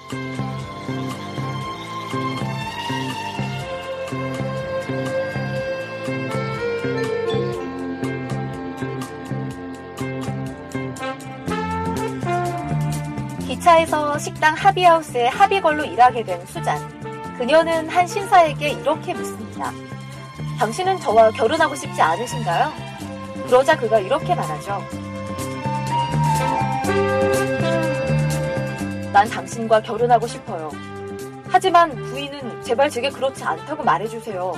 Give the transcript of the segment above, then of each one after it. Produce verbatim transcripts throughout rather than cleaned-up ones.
기차에서 식당 합의하우스의 합의걸로 일하게 된 수잔. 그녀는 한 신사에게 이렇게 묻습니다. 당신은 저와 결혼하고 싶지 않으신가요? 그러자 그가 이렇게 말하죠. 난 당신과 결혼하고 싶어요. 하지만 부인은 제발 제게 그렇지 않다고 말해주세요.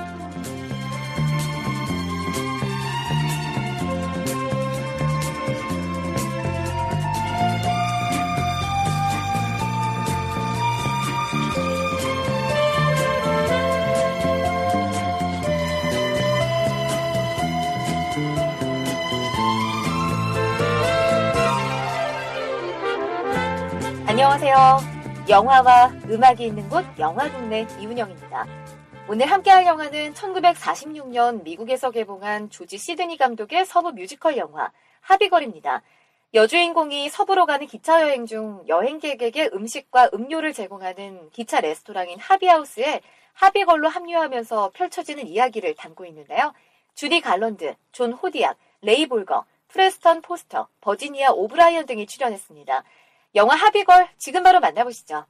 안녕하세요. 영화와 음악이 있는 곳 영화동네 이은영입니다. 오늘 함께할 영화는 천구백사십육 년 미국에서 개봉한 조지 시드니 감독의 서부 뮤지컬 영화 합의걸입니다. 여주인공이 서부로 가는 기차 여행 중 여행객에게 음식과 음료를 제공하는 기차 레스토랑인 합의하우스에 합의걸로 합류하면서 펼쳐지는 이야기를 담고 있는데요. 주디 갈런드, 존 호디악, 레이 볼거, 프레스턴 포스터, 버지니아 오브라이언 등이 출연했습니다. 영화 합의걸 지금 바로 만나보시죠.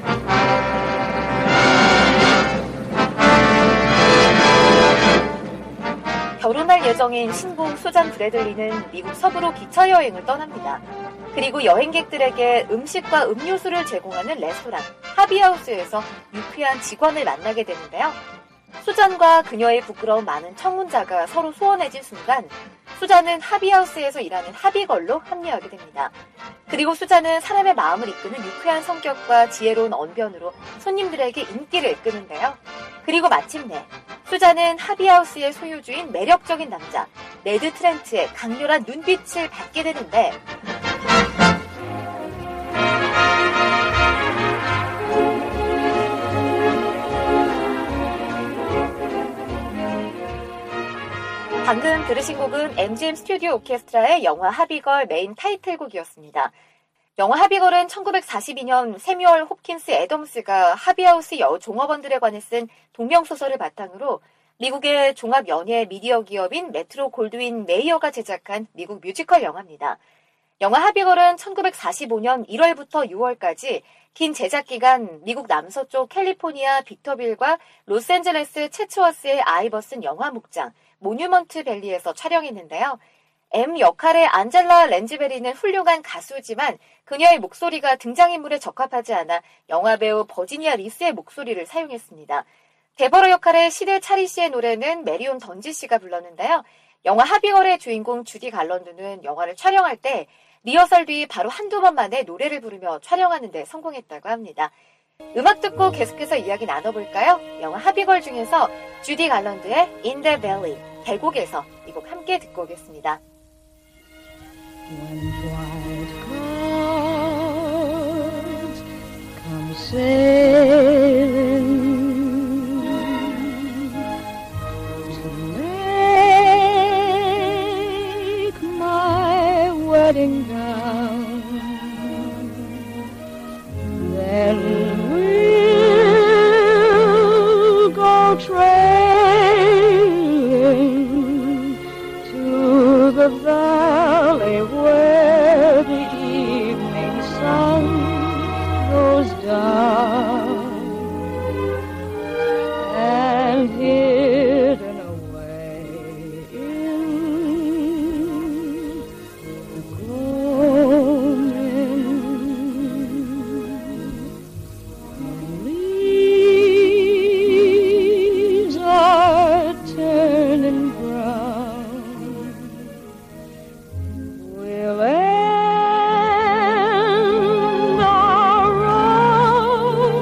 결혼할 예정인 신부 수잔 브래들리는 미국 서부로 기차 여행을 떠납니다. 그리고 여행객들에게 음식과 음료수를 제공하는 레스토랑 합의하우스에서 유쾌한 직원을 만나게 되는데요. 수잔과 그녀의 부끄러운 많은 청혼자가 서로 소원해진 순간 수잔은 합의하우스에서 일하는 합의걸로 합류하게 됩니다. 그리고 수잔은 사람의 마음을 이끄는 유쾌한 성격과 지혜로운 언변으로 손님들에게 인기를 끄는데요. 그리고 마침내 수잔은 합의하우스의 소유주인 매력적인 남자 네드 트렌트의 강렬한 눈빛을 받게 되는데 방금 들으신 곡은 엠지엠 스튜디오 오케스트라의 영화 합의걸 메인 타이틀곡이었습니다. 영화 합의걸은 천구백사십이 년 세뮤얼 홉킨스 애덤스가 합의하우스 여종업원들에 관해 쓴 동명소설을 바탕으로 미국의 종합연예 미디어 기업인 메트로 골드윈 메이어가 제작한 미국 뮤지컬 영화입니다. 영화 합의걸은 천구백사십오 년 일월부터 유월까지 긴 제작기간 미국 남서쪽 캘리포니아 빅터빌과 로스앤젤레스 체츠워스의 아이버슨 영화 목장 모뉴먼트 밸리에서 촬영했는데요. M 역할의 안젤라 랜즈베리는 훌륭한 가수지만 그녀의 목소리가 등장인물에 적합하지 않아 영화배우 버지니아 리스의 목소리를 사용했습니다. 데버러 역할의 시드 차리 씨의 노래는 메리온 던지 씨가 불렀는데요. 영화 합의걸의 주인공 주디 갈런드는 영화를 촬영할 때 리허설 뒤 바로 한두 번 만에 노래를 부르며 촬영하는 데 성공했다고 합니다. 음악 듣고 계속해서 이야기 나눠볼까요? 영화 합의걸 중에서 주디 갈런드의 In the Valley, 계곡에서 이 곡 함께 듣고 오겠습니다. When white clouds come sailing to make my wedding gown, then we'll go trailing to the valley where the evening sun goes down, and hidden away in the gloaming leaves are turning brown. We'll end our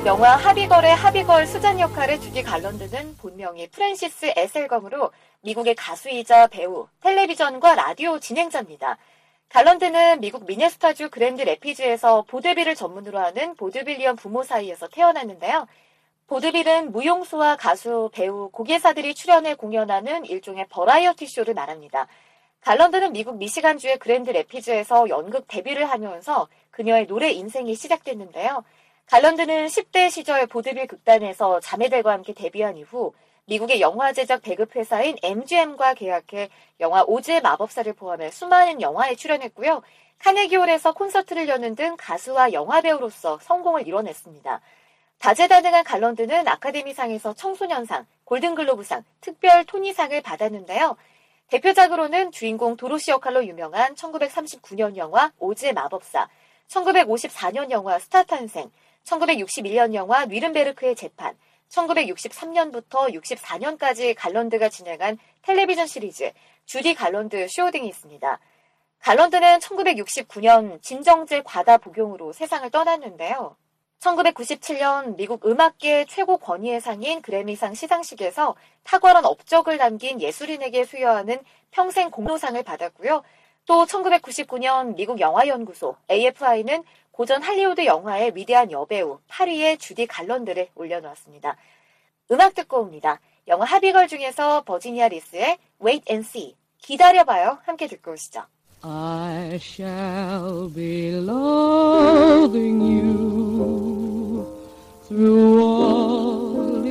영화 하비걸의 하비걸 수잔 역할의 주디 갈런드는 본명이 프랜시스 에셀검으로 미국의 가수이자 배우, 텔레비전과 라디오 진행자입니다. 갈런드는 미국 미네소타주 그랜드 래피즈에서 보드빌을 전문으로 하는 보드빌리언 부모 사이에서 태어났는데요. 보드빌은 무용수와 가수, 배우, 고개사들이 출연해 공연하는 일종의 버라이어티 쇼를 말합니다. 갈런드는 미국 미시간주의 그랜드 래피즈에서 연극 데뷔를 하면서 그녀의 노래 인생이 시작됐는데요. 갈런드는 십 대 시절 보드빌 극단에서 자매들과 함께 데뷔한 이후 미국의 영화 제작 배급 회사인 엠지엠과 계약해 영화 오즈의 마법사를 포함해 수많은 영화에 출연했고요. 카네기홀에서 콘서트를 여는 등 가수와 영화배우로서 성공을 이뤄냈습니다. 다재다능한 갈런드는 아카데미상에서 청소년상, 골든글로브상, 특별 토니상을 받았는데요. 대표작으로는 주인공 도로시 역할로 유명한 천구백삼십구 년 영화 오즈의 마법사, 천구백오십사 년 영화 스타탄생, 천구백육십일 년 영화 뉘른베르크의 재판, 천구백육십삼 년부터 육십사 년까지 갈런드가 진행한 텔레비전 시리즈 주디 갈런드 쇼 등이 있습니다. 갈런드는 천구백육십구 년 진정제 과다 복용으로 세상을 떠났는데요. 천구백구십칠 년 미국 음악계 최고 권위의 상인 그래미상 시상식에서 탁월한 업적을 남긴 예술인에게 수여하는 평생 공로상을 받았고요. 또 천구백구십구 년 미국 영화연구소 에이에프아이는 고전 할리우드 영화의 위대한 여배우 파리의 주디 갈런드를 올려놓았습니다. 음악 듣고 옵니다. 영화 하비걸 중에서 버지니아 리스의 Wait and See, 기다려봐요. 함께 듣고 오시죠. I shall be loving you through all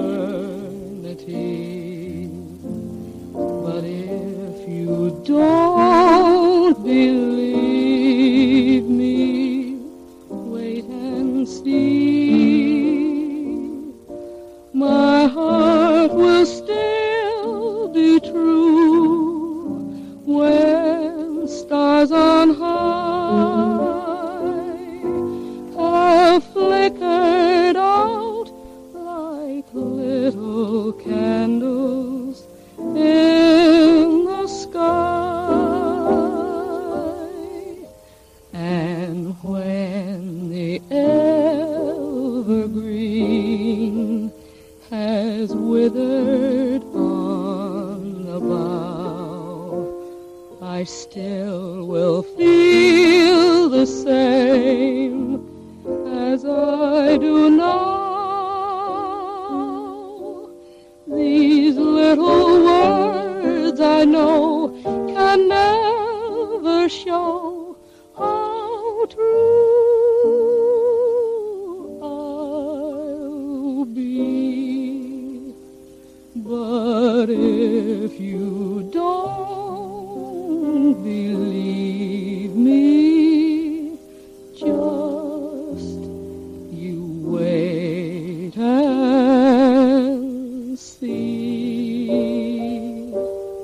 eternity. But if you don't believe me, wait and see. My heart will still be true when stars on high have flickered out like little candles in the sky. And when the evergreen has withered on the bough, I still will feel the same as I do now. These little words I know can never show how true I'll be. But if you don't believe me, just you wait and see.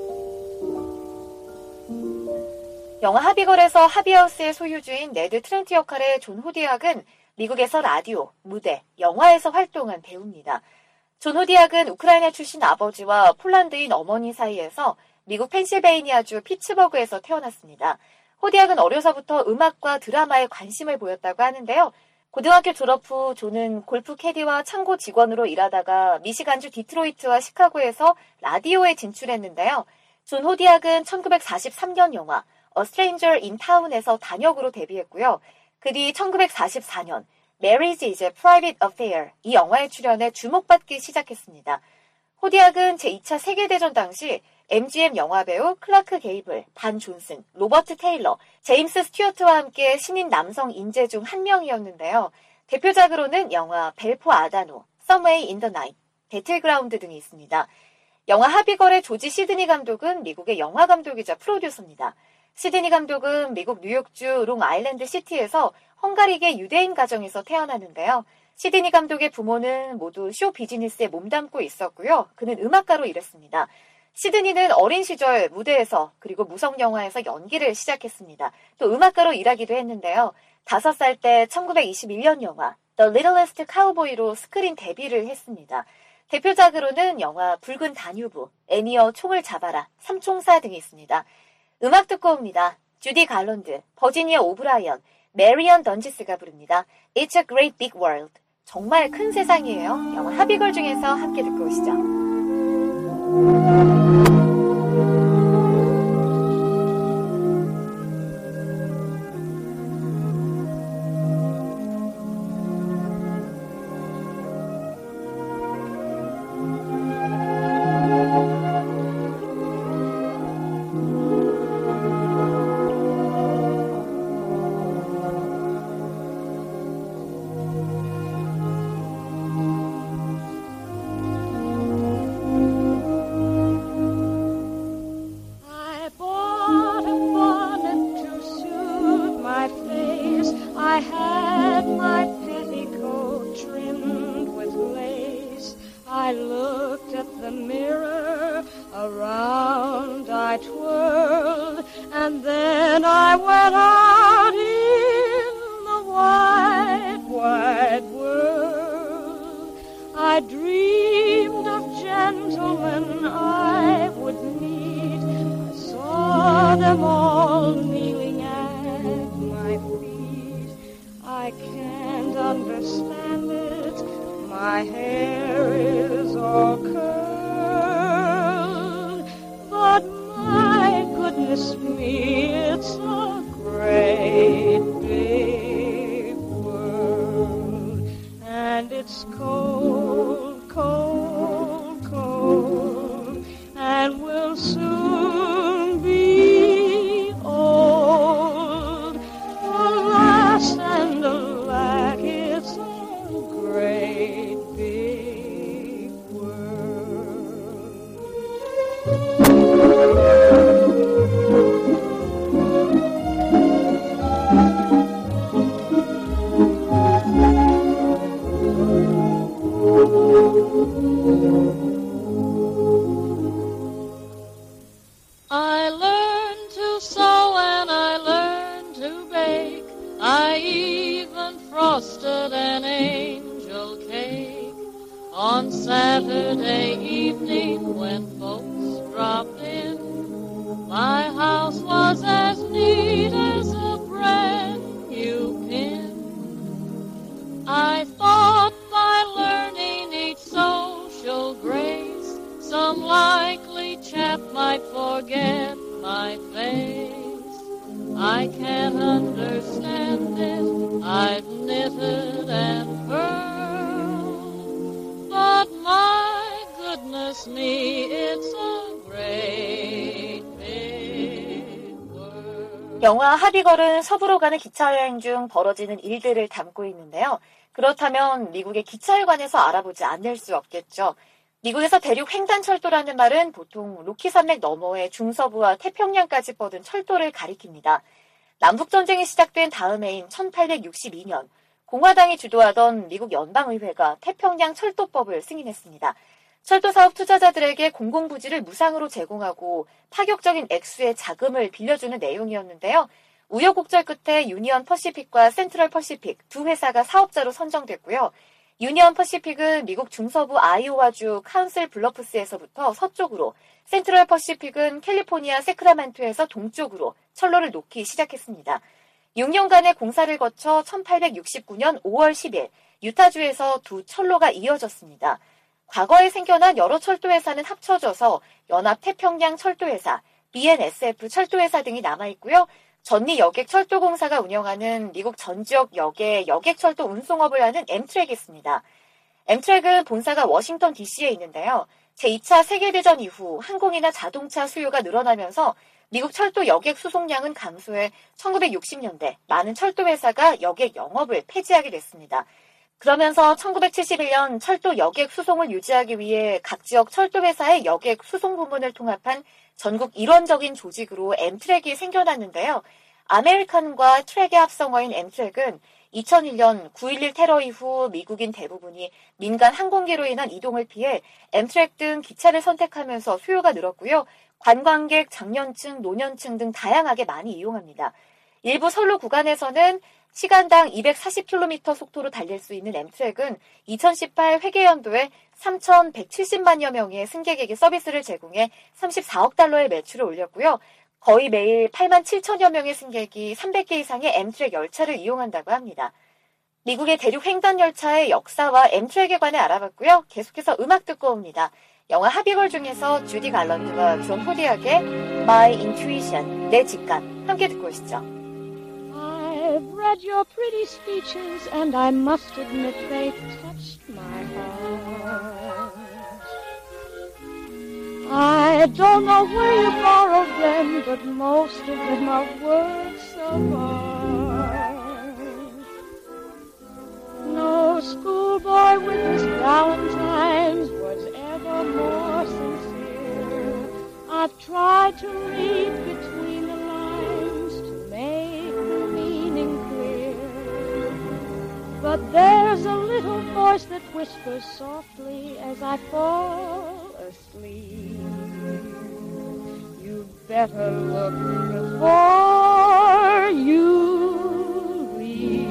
영화 하비걸에서 하비하우스의 소유주인 네드 트렌트 역할의 존 호디악은 미국에서 라디오, 무대, 영화에서 활동한 배우입니다. 존 호디악은 우크라이나 출신 아버지와 폴란드인 어머니 사이에서 미국 펜실베이니아주 피츠버그에서 태어났습니다. 호디악은 어려서부터 음악과 드라마에 관심을 보였다고 하는데요. 고등학교 졸업 후 존은 골프 캐디와 창고 직원으로 일하다가 미시간주 디트로이트와 시카고에서 라디오에 진출했는데요. 존 호디악은 천구백사십삼 년 영화 A Stranger in Town에서 단역으로 데뷔했고요. 그 뒤 천구백사십사 년 Marriage is a Private Affair 이 영화에 출연해 주목받기 시작했습니다. 호디악은 제이 차 세계대전 당시 엠지엠 영화배우 클라크 게이블, 반 존슨, 로버트 테일러, 제임스 스튜어트와 함께 신인 남성 인재 중 한 명이었는데요. 대표작으로는 영화 벨포 아다노, Somewhere in the Night, 배틀그라운드 등이 있습니다. 영화 하비걸의 조지 시드니 감독은 미국의 영화 감독이자 프로듀서입니다. 시드니 감독은 미국 뉴욕주 롱아일랜드 시티에서 헝가리계 유대인 가정에서 태어났는데요. 시드니 감독의 부모는 모두 쇼 비즈니스에 몸담고 있었고요. 그는 음악가로 일했습니다. 시드니는 어린 시절 무대에서 그리고 무성영화에서 연기를 시작했습니다. 또 음악가로 일하기도 했는데요. 다섯 살 때 천구백이십일 년 영화 The Littlest Cowboy로 스크린 데뷔를 했습니다. 대표작으로는 영화 붉은 다뉴브, 애니어 총을 잡아라, 삼총사 등이 있습니다. 음악 듣고 옵니다. 주디 갈런드, 버지니아 오브라이언, 메리언 던지스가 부릅니다. It's a Great Big World, 정말 큰 세상이에요. 영화 하비걸 중에서 함께 듣고 오시죠. I learned to sew and I learned to bake. I even frosted an angel cake on Saturday evening when folks dropped in. My house was as neat as a brand new pin. I thought by learning each social grace, some likely chap might forget my face. I can't understand it, I've knitted and purled, but my goodness me, it's a great big world. 영화 하비걸은 서부로 가는 기차 여행 중 벌어지는 일들을 담고 있는데요. 그렇다면 미국의 기차에 관해서 알아보지 않을 수 없겠죠. 미국에서 대륙 횡단철도라는 말은 보통 로키 산맥 너머의 중서부와 태평양까지 뻗은 철도를 가리킵니다. 남북전쟁이 시작된 다음 해인 천팔백육십이 년, 공화당이 주도하던 미국 연방의회가 태평양 철도법을 승인했습니다. 철도사업 투자자들에게 공공부지를 무상으로 제공하고 파격적인 액수의 자금을 빌려주는 내용이었는데요. 우여곡절 끝에 유니언 퍼시픽과 센트럴 퍼시픽 두 회사가 사업자로 선정됐고요. 유니언 퍼시픽은 미국 중서부 아이오와주 카운슬 블러프스에서부터 서쪽으로, 센트럴 퍼시픽은 캘리포니아 세크라멘토에서 동쪽으로 철로를 놓기 시작했습니다. 육 년간의 공사를 거쳐 천팔백육십구 년 오월 십일 유타주에서 두 철로가 이어졌습니다. 과거에 생겨난 여러 철도회사는 합쳐져서 연합태평양 철도회사, 비엔에스에프 철도회사 등이 남아있고요. 전미 여객철도공사가 운영하는 미국 전 지역 역의 여객철도 운송업을 하는 엠트랙이 있습니다. 엠트랙은 본사가 워싱턴 디씨에 있는데요. 제이 차 세계대전 이후 항공이나 자동차 수요가 늘어나면서 미국 철도 여객 수송량은 감소해 천구백육십 년대 많은 철도회사가 여객 영업을 폐지하게 됐습니다. 그러면서 천구백칠십일 년 철도 여객 수송을 유지하기 위해 각 지역 철도회사의 여객 수송 부문을 통합한 전국 일원적인 조직으로 엠트랙이 생겨났는데요. 아메리칸과 트랙의 합성어인 엠트랙은 이천일 년 구일일 테러 이후 미국인 대부분이 민간 항공기로 인한 이동을 피해 엠트랙 등 기차를 선택하면서 수요가 늘었고요. 관광객, 장년층, 노년층 등 다양하게 많이 이용합니다. 일부 선로 구간에서는 시간당 이백사십 킬로미터 속도로 달릴 수 있는 엠트랙은 이천십팔 회계연도에 삼천백칠십만여 명의 승객에게 서비스를 제공해 삼십사억 달러의 매출을 올렸고요. 거의 매일 팔만 칠천여 명의 승객이 삼백 개 이상의 엠트랙 열차를 이용한다고 합니다. 미국의 대륙 횡단 열차의 역사와 엠트랙에 관해 알아봤고요. 계속해서 음악 듣고 옵니다. 영화 하비걸 중에서 주디 갈런트와 존 포디악의 My Intuition, 내 직감 함께 듣고 오시죠. I've read your pretty speeches and I must admit they touched my heart. I don't know where you borrowed them, but most of them are works of art. No schoolboy with his Valentine's was ever more sincere. I've tried to read between the lines to make the meaning clear. But there's a little voice that whispers softly as I fall asleep. You better look before you leave.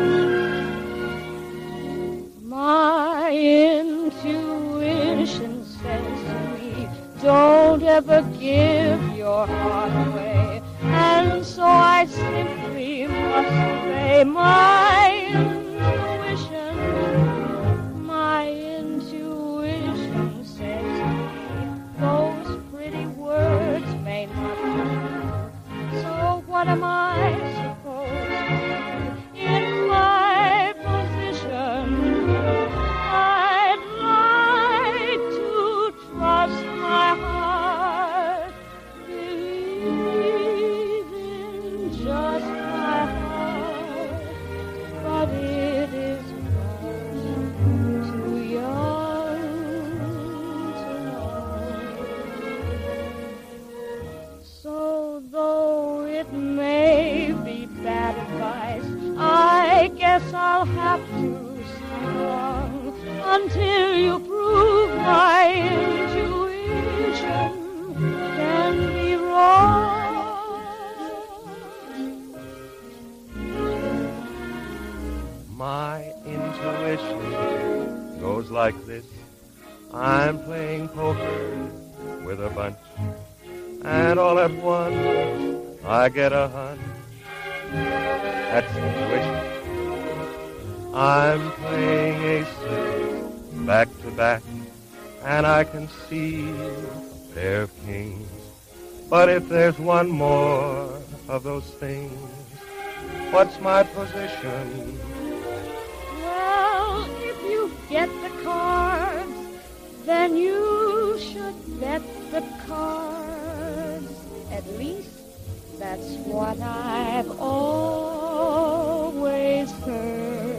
My intuition says to me, don't ever give your heart away. And so I simply must obey my intuition. My intuition says to me, those pretty words may not be. So what am I supposed to do in my position? I'd like to trust my heart, believe in just my heart, but it is much too young to know. So though it may be bad advice, I guess I'll have to along until you prove my intuition can be wrong. My intuition goes like this. I'm playing poker with a bunch, and all at once I get a hunch. That's intuition. I'm playing aces back to back, and I can see a pair of kings. But if there's one more of those things, what's my position? Well, if you get the cards, then you should bet the cards. At least that's what I've always heard.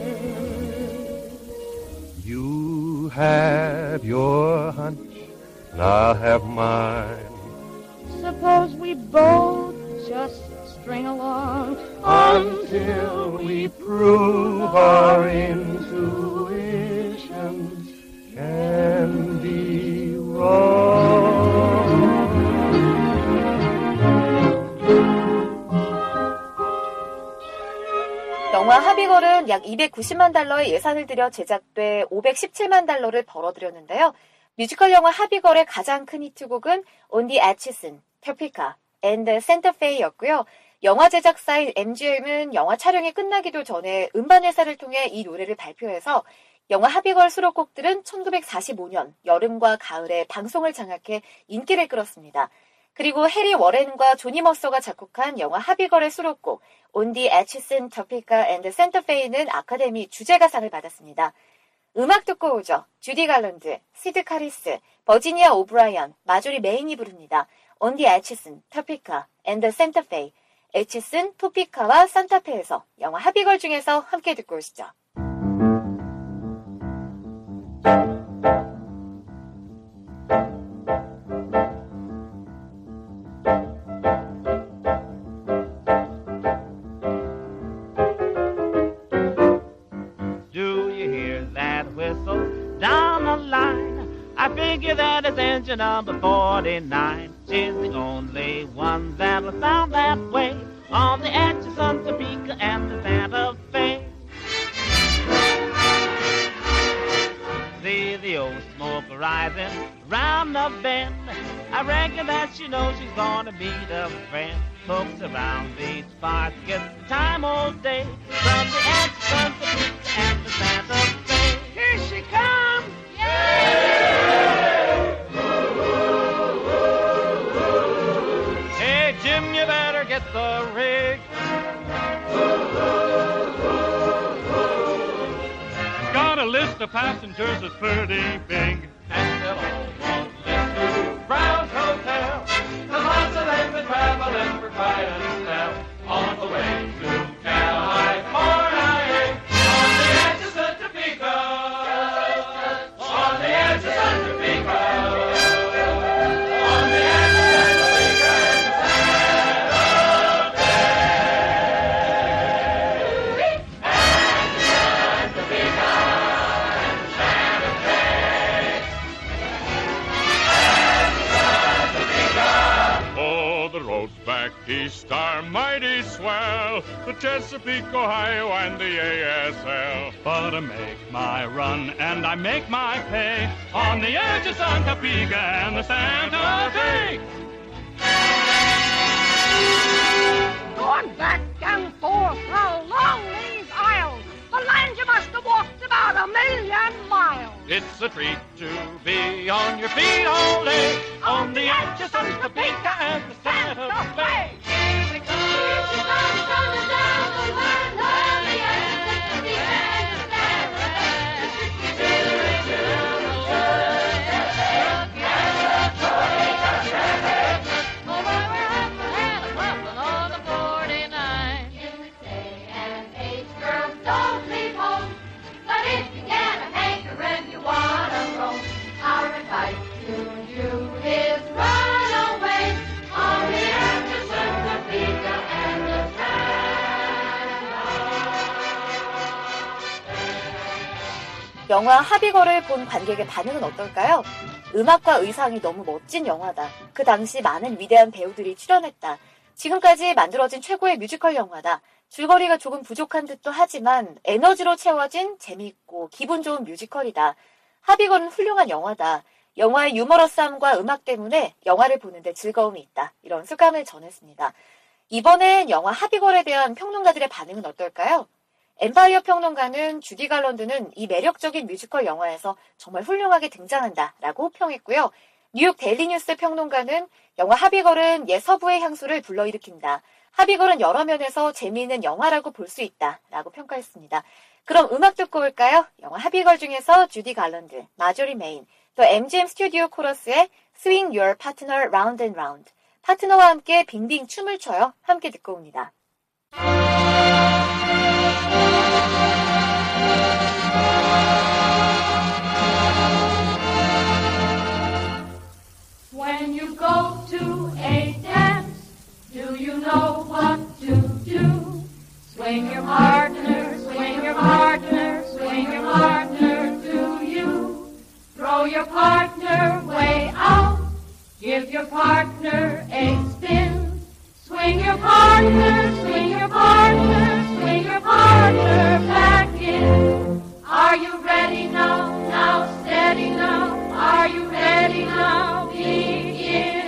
You have your hunch, and I'll have mine. Suppose we both just string along Until we prove our intuitions can be wrong. 영화 하비걸은 약 이백구십만 달러의 예산을 들여 제작돼 오백십칠만 달러를 벌어들였는데요. 뮤지컬 영화 하비걸의 가장 큰 히트곡은 On the Atchison, Topeka, and Santa Fe였고요. 영화 제작사인 엠지엠은 영화 촬영이 끝나기도 전에 음반회사를 통해 이 노래를 발표해서 영화 하비걸 수록곡들은 천구백사십오 년 여름과 가을에 방송을 장악해 인기를 끌었습니다. 그리고 해리 워렌과 조니 머서가 작곡한 영화 하비걸의 수록곡 On the Atchison, Topeka, and Santa Fe는 아카데미 주제가상을 받았습니다. 음악 듣고 오죠. 주디 갈런드, 시드 카리스, 버지니아 오브라이언, 마조리 메인이 부릅니다. On the Atchison, Topeka, and Santa Fe. 애치슨, 토피카와 산타페에서 영화 하비걸 중에서 함께 듣고 오시죠. I figure that it's engine number forty-nine. She's the only one that'll sound that way on the Atchison, Topeka, and the Santa Fe. See the old smoke rising round the bend. I reckon that she knows she's gonna meet a friend. Folks around these parts get the time all day from the Atchison, Topeka, and the Santa Fe. Here she comes! Hey, Jim, you better get the rig. Got a list of passengers that's pretty big. And they'll all want this to Brown's Hotel. Cause lots of them been traveling for quite a spell. On the way to California, on the edge of Santa Topeka, on the edge of Santa Topeka, on the edge of Santa Topeka and the Santa Fe. And the Santa Topeka and the Santa Fe. Oh, the roads back east are mighty swell, the Chesapeake, Ohio, and the A S L. But I make my run and I make my pay on the edge of Santa Topeka and the Santa Fe. Going back and forth along these aisles, the land you must have walked about a million miles. It's a treat to be on your feet all day on the edge of Santa Topeka and the Santa Fe. Here we go. Here she comes coming down the line on the edge of Santa Topeka and the Santa Fe. She's a richer than the world. Oh, but we're huffing and a puffing on the forty-nine. In the day and age, girls don't leave home. But if you get a hankering, you want to roam. Our advice to you is run away on the edge of Santa Topeka and the Santa. 영화 하비걸을 본 관객의 반응은 어떨까요? 음악과 의상이 너무 멋진 영화다. 그 당시 많은 위대한 배우들이 출연했다. 지금까지 만들어진 최고의 뮤지컬 영화다. 줄거리가 조금 부족한 듯도 하지만 에너지로 채워진 재미있고 기분 좋은 뮤지컬이다. 하비걸은 훌륭한 영화다. 영화의 유머러스함과 음악 때문에 영화를 보는데 즐거움이 있다. 이런 소감을 전했습니다. 이번엔 영화 하비걸에 대한 평론가들의 반응은 어떨까요? 엠파이어 평론가는 주디 갈런드는 이 매력적인 뮤지컬 영화에서 정말 훌륭하게 등장한다 라고 평했고요. 뉴욕 데일리뉴스 평론가는 영화 하비걸은 옛 서부의 향수를 불러일으킨다. 하비걸은 여러 면에서 재미있는 영화라고 볼 수 있다 라고 평가했습니다. 그럼 음악 듣고 올까요? 영화 하비걸 중에서 주디 갈런드, 마조리 메인, 또 엠지엠 스튜디오 코러스의 Swing Your Partner Round and Round. 파트너와 함께 빙빙 춤을 춰요. 함께 듣고 옵니다. When you go to a dance, do you know what to do? Swing your partner, swing your partner, swing your partner to you. Throw your partner way out, give your partner a spin. Swing your partner, swing your partner, swing your partner back in. Are you ready now? Now steady now. Are you ready now? Begin.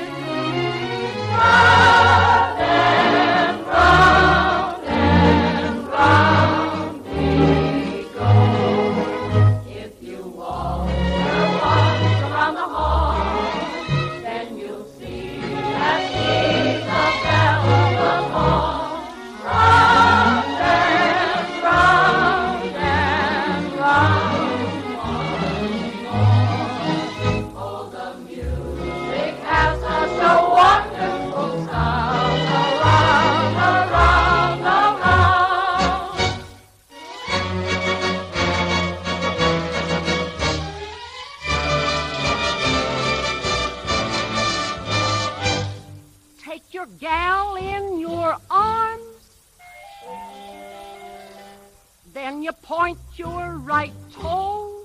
Round and round and round we go. If you walk once around the hall, then you'll see that she's a belle of the hall. Round and round and round once more. Oh, the music has a so wonderful sound. Around, around, around. Take your gal in your arms, then you point your right toe,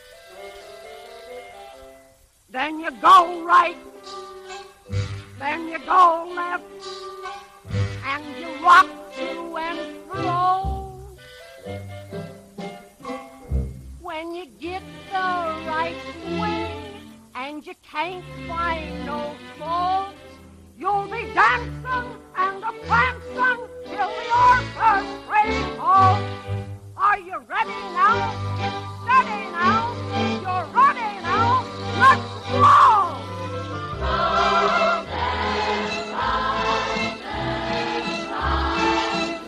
then you go right, then you go left, and you rock to and fro. When you get the right way and you can't find no fault, you'll be dancing and a prancing till the orchestra's halt. Are you ready now? Steady now. You're ready now. Let's blow! Round and round and round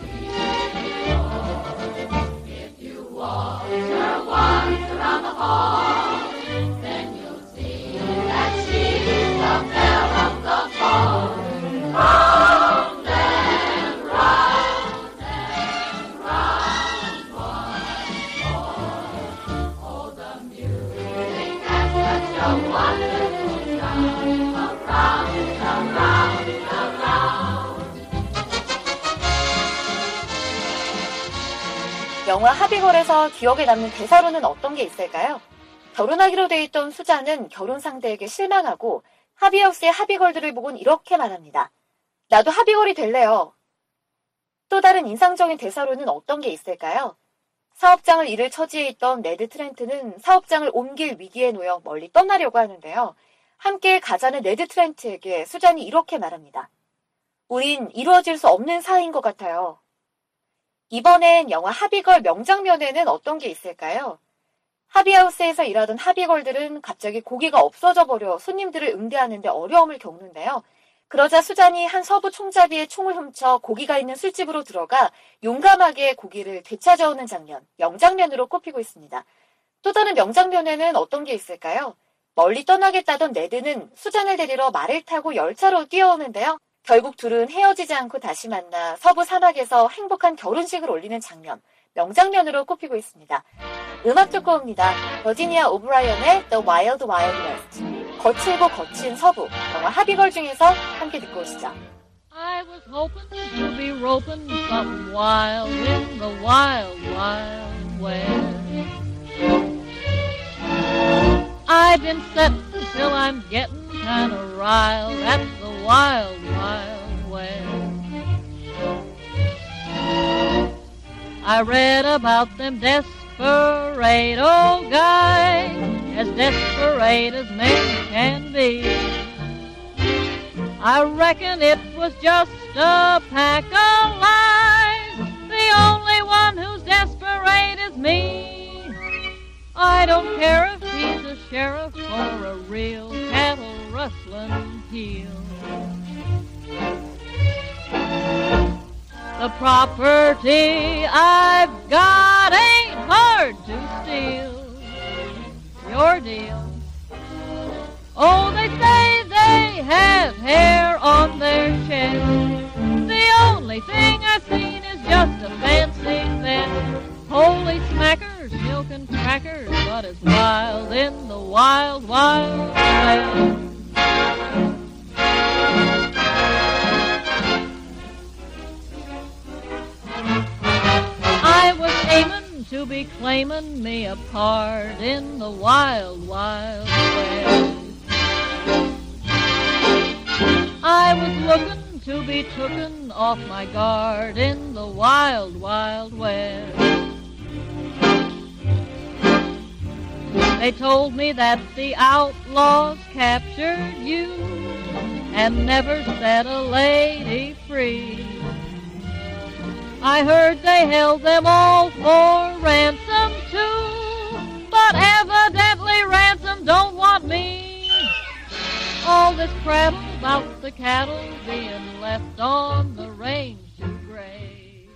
we go. If you wander once around the hall, then you'll see that she's the belle of the ball. Round and round and round once more. Oh, the music has such a wonderful sound. Around, around, around. 영화 하비걸에서 기억에 남는 대사로는 어떤 게 있을까요? 결혼하기로 돼 있던 수잔은 결혼 상대에게 실망하고 하비하우스의 하비걸들을 보곤 이렇게 말합니다. 나도 하비걸이 될래요. 또 다른 인상적인 대사로는 어떤 게 있을까요? 사업장을 잃을 처지에 있던 네드 트렌트는 사업장을 옮길 위기에 놓여 멀리 떠나려고 하는데요. 함께 가자는 네드 트렌트에게 수잔이 이렇게 말합니다. 우린 이루어질 수 없는 사이인 것 같아요. 이번엔 영화 하비걸 명장면에는 어떤 게 있을까요? 하비하우스에서 일하던 하비걸들은 갑자기 고기가 없어져 버려 손님들을 응대하는데 어려움을 겪는데요. 그러자 수잔이 한 서부 총잡이의 총을 훔쳐 고기가 있는 술집으로 들어가 용감하게 고기를 되찾아오는 장면, 명장면으로 꼽히고 있습니다. 또 다른 명장면에는 어떤 게 있을까요? 멀리 떠나겠다던 네드는 수잔을 데리러 말을 타고 열차로 뛰어오는데요. 결국 둘은 헤어지지 않고 다시 만나 서부 사막에서 행복한 결혼식을 올리는 장면, 명장면으로 꼽히고 있습니다. 음악 듣고 옵니다. 버지니아 오브라이언의 The Wild Wild West. 거칠고 거친 서부, 영화 하비걸 중에서 함께 듣고 오시죠. I was hoping to be roping something wild in the wild, wild west. I've been setting till I'm getting kind of riled at the wild, wild west. I read about them desperado guys, as desperate as men can be. I reckon it was just a pack of lies. The only one who's desperate is me. I don't care if he's a sheriff or a real cattle rustling heel. The property I've got ain't hard to steal. Your deal. Oh, they say they have hair on their chest. The only thing I've seen is just a fancy vest. Holy smackers, milk and crackers, but it's wild in the wild, wild west. I was aiming to be claiming me a part in the wild, wild west. I was looking to be tooken off my guard in the wild, wild west. They told me that the outlaws captured you and never set a lady free. I heard they held them all for ransom too, but evidently ransom don't want me. All this prattle about the cattle being left on the range to graze.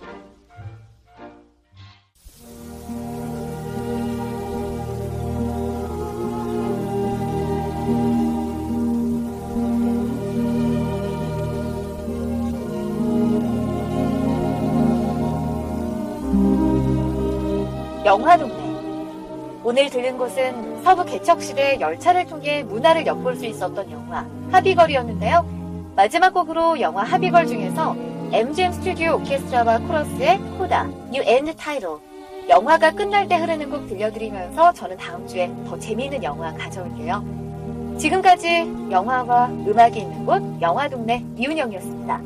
영화동네. 오늘 들른 곳은 서부 개척시대 열차를 통해 문화를 엿볼 수 있었던 영화 하비걸이었는데요. 마지막 곡으로 영화 하비걸 중에서 엠지엠 스튜디오 오케스트라와 코러스의 코다, 뉴 엔드 타이틀, 영화가 끝날 때 흐르는 곡 들려드리면서 저는 다음 주에 더 재미있는 영화 가져올게요. 지금까지 영화와 음악이 있는 곳 영화동네 이은영이었습니다.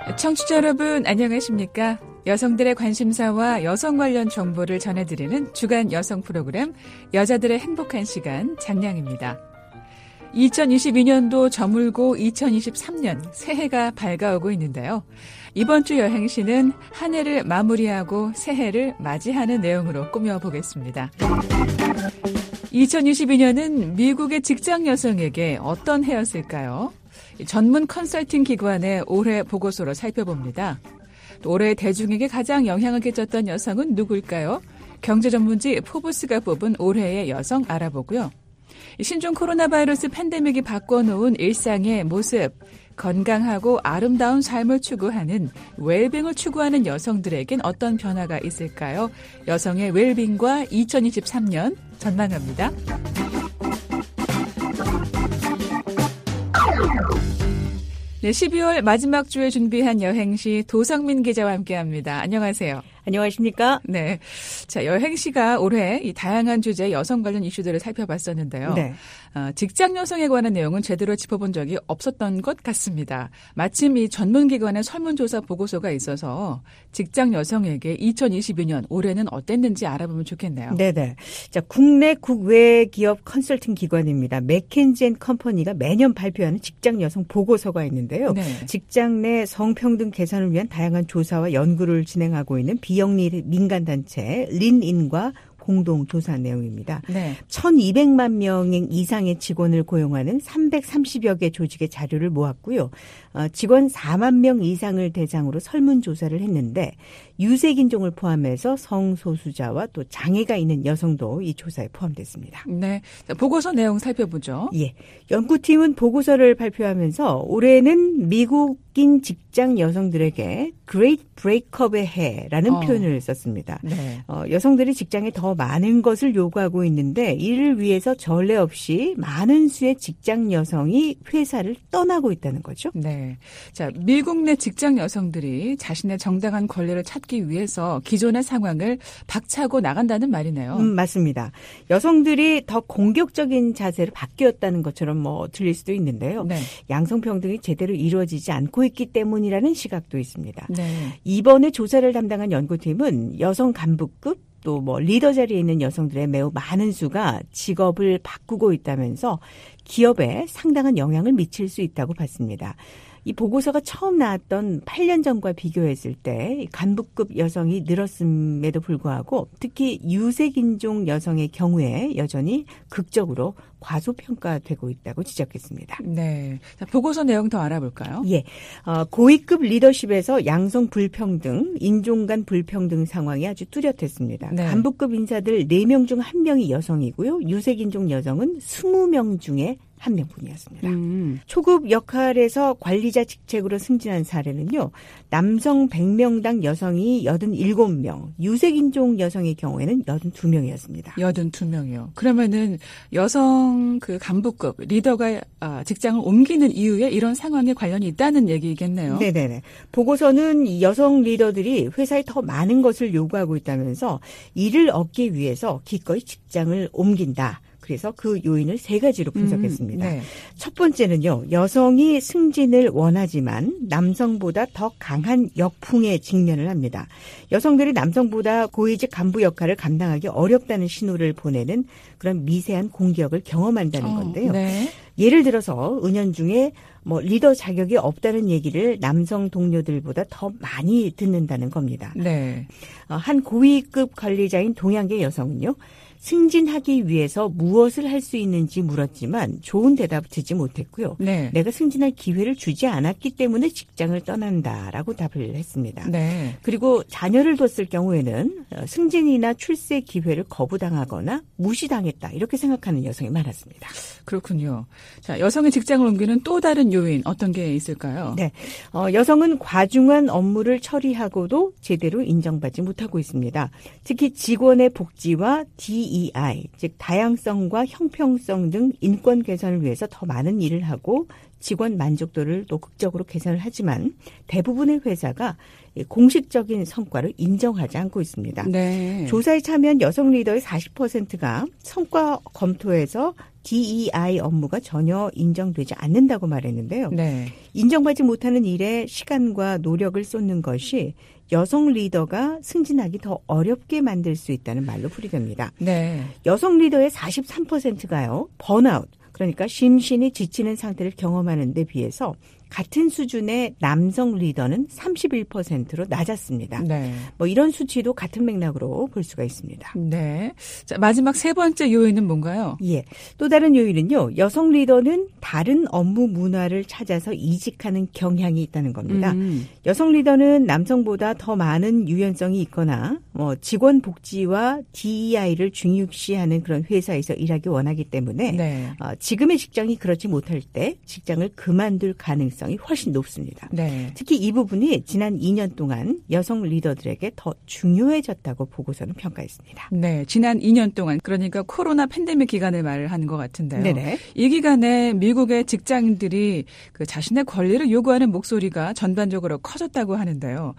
청취자 여러분 안녕하십니까? 여성들의 관심사와 여성 관련 정보를 전해드리는 주간 여성 프로그램 여자들의 행복한 시간 장량입니다. 이천이십이 년도 저물고 이천이십삼 년 새해가 밝아오고 있는데요. 이번 주 여행시는 한 해를 마무리하고 새해를 맞이하는 내용으로 꾸며보겠습니다. 이천이십이 년은 미국의 직장 여성에게 어떤 해였을까요? 전문 컨설팅 기관의 올해 보고서로 살펴봅니다. 또 올해 대중에게 가장 영향을 끼쳤던 여성은 누구일까요? 경제 전문지 포브스가 뽑은 올해의 여성 알아보고요. 신종 코로나 바이러스 팬데믹이 바꿔놓은 일상의 모습, 건강하고 아름다운 삶을 추구하는 웰빙을 추구하는 여성들에겐 어떤 변화가 있을까요? 여성의 웰빙과 이천이십삼 년 전망합니다. 네, 십이월 마지막 주에 준비한 여행시 도성민 기자와 함께합니다. 안녕하세요. 안녕하십니까? 네. 자, 여행시가 올해 이 다양한 주제의 여성 관련 이슈들을 살펴봤었는데요. 네. 어, 직장 여성에 관한 내용은 제대로 짚어본 적이 없었던 것 같습니다. 마침 이 전문기관의 설문조사 보고서가 있어서 직장 여성에게 이천이십이 년 올해는 어땠는지 알아보면 좋겠네요. 네네. 자, 국내 국외 기업 컨설팅 기관입니다. 맥킨지 앤 컴퍼니가 매년 발표하는 직장 여성 보고서가 있는데요. 네. 직장 내 성평등 개선을 위한 다양한 조사와 연구를 진행하고 있는 비영리 민간단체 린인과 공동 조사 내용입니다. 네. 천이백만 명 이상의 직원을 고용하는 삼백삼십여 개 조직의 자료를 모았고요. 어, 직원 사만 명 이상을 대상으로 설문조사를 했는데 유색인종을 포함해서 성소수자와 또 장애가 있는 여성도 이 조사에 포함됐습니다. 네, 보고서 내용 살펴보죠. 예, 연구팀은 보고서를 발표하면서 올해는 미국인 직장 여성들에게 Great Breakup의 해라는 어. 표현을 썼습니다. 네. 어, 여성들이 직장에 더 많은 것을 요구하고 있는데 이를 위해서 전례 없이 많은 수의 직장 여성이 회사를 떠나고 있다는 거죠. 네, 자 미국 내 직장 여성들이 자신의 정당한 권리를 찾기 위해서 기존의 상황을 박차고 나간다는 말이네요. 음, 맞습니다. 여성들이 더 공격적인 자세로 바뀌었다는 것처럼 뭐 들릴 수도 있는데요. 네. 양성평등이 제대로 이루어지지 않고 있기 때문이라는 시각도 있습니다. 네. 이번에 조사를 담당한 연구팀은 여성 간부급 또 뭐 리더 자리에 있는 여성들의 매우 많은 수가 직업을 바꾸고 있다면서 기업에 상당한 영향을 미칠 수 있다고 봤습니다. 이 보고서가 처음 나왔던 팔 년 전과 비교했을 때 간부급 여성이 늘었음에도 불구하고 특히 유색인종 여성의 경우에 여전히 극적으로 과소평가되고 있다고 지적했습니다. 네, 자, 보고서 내용 더 알아볼까요? 예, 어, 고위급 리더십에서 양성 불평등, 인종 간 불평등 상황이 아주 뚜렷했습니다. 네. 간부급 인사들 네 명 중 한 명이 여성이고요. 유색인종 여성은 이십 명 중에 한 명뿐이었습니다. 음. 초급 역할에서 관리자 직책으로 승진한 사례는요. 남성 백 명당 여성이 팔십칠 명, 유색인종 여성의 경우에는 팔십이 명이었습니다. 팔십이 명이요. 그러면은 여성 그 간부급 리더가 직장을 옮기는 이유에 이런 상황에 관련이 있다는 얘기겠네요. 네네네. 보고서는 여성 리더들이 회사에 더 많은 것을 요구하고 있다면서 이를 얻기 위해서 기꺼이 직장을 옮긴다. 그래서 그 요인을 세 가지로 분석했습니다. 음, 네. 첫 번째는요. 여성이 승진을 원하지만 남성보다 더 강한 역풍에 직면을 합니다. 여성들이 남성보다 고위직 간부 역할을 감당하기 어렵다는 신호를 보내는 그런 미세한 공격을 경험한다는 건데요. 어, 네. 예를 들어서 은연중에 뭐 리더 자격이 없다는 얘기를 남성 동료들보다 더 많이 듣는다는 겁니다. 네. 한 고위급 관리자인 동양계 여성은요. 승진하기 위해서 무엇을 할 수 있는지 물었지만 좋은 대답을 듣지 못했고요. 네. 내가 승진할 기회를 주지 않았기 때문에 직장을 떠난다라고 답을 했습니다. 네. 그리고 자녀를 뒀을 경우에는 승진이나 출세 기회를 거부당하거나 무시당했다 이렇게 생각하는 여성이 많았습니다. 그렇군요. 자, 여성의 직장을 옮기는 또 다른 요인 어떤 게 있을까요? 네, 어, 여성은 과중한 업무를 처리하고도 제대로 인정받지 못하고 있습니다. 특히 직원의 복지와 디이아이, 즉 다양성과 형평성 등 인권 개선을 위해서 더 많은 일을 하고 직원 만족도를 또 극적으로 개선을 하지만 대부분의 회사가 공식적인 성과를 인정하지 않고 있습니다. 네. 조사에 참여한 여성 리더의 사십 퍼센트가 성과 검토에서 디이아이 업무가 전혀 인정되지 않는다고 말했는데요. 네. 인정받지 못하는 일에 시간과 노력을 쏟는 것이 여성 리더가 승진하기 더 어렵게 만들 수 있다는 말로 풀이됩니다. 네. 여성 리더의 사십삼 퍼센트가요. 번아웃, 그러니까 심신이 지치는 상태를 경험하는 데 비해서 같은 수준의 남성 리더는 삼십일 퍼센트로 낮았습니다. 네. 뭐 이런 수치도 같은 맥락으로 볼 수가 있습니다. 네. 자, 마지막 세 번째 요인은 뭔가요? 예. 또 다른 요인은요. 여성 리더는 다른 업무 문화를 찾아서 이직하는 경향이 있다는 겁니다. 음. 여성 리더는 남성보다 더 많은 유연성이 있거나 뭐 직원 복지와 디이아이를 중요시하는 그런 회사에서 일하기 원하기 때문에 네. 어, 지금의 직장이 그렇지 못할 때 직장을 그만둘 가능성이 훨씬 높습니다. 네. 특히 이 부분이 지난 이 년 동안 여성 리더들에게 더 중요해졌다고 보고서는 평가했습니다. 네. 지난 이 년 동안, 그러니까 코로나 팬데믹 기간을 말하는 것 같은데요. 네네. 이 기간에 미국의 직장인들이 그 자신의 권리를 요구하는 목소리가 전반적으로 커졌다고 하는데요.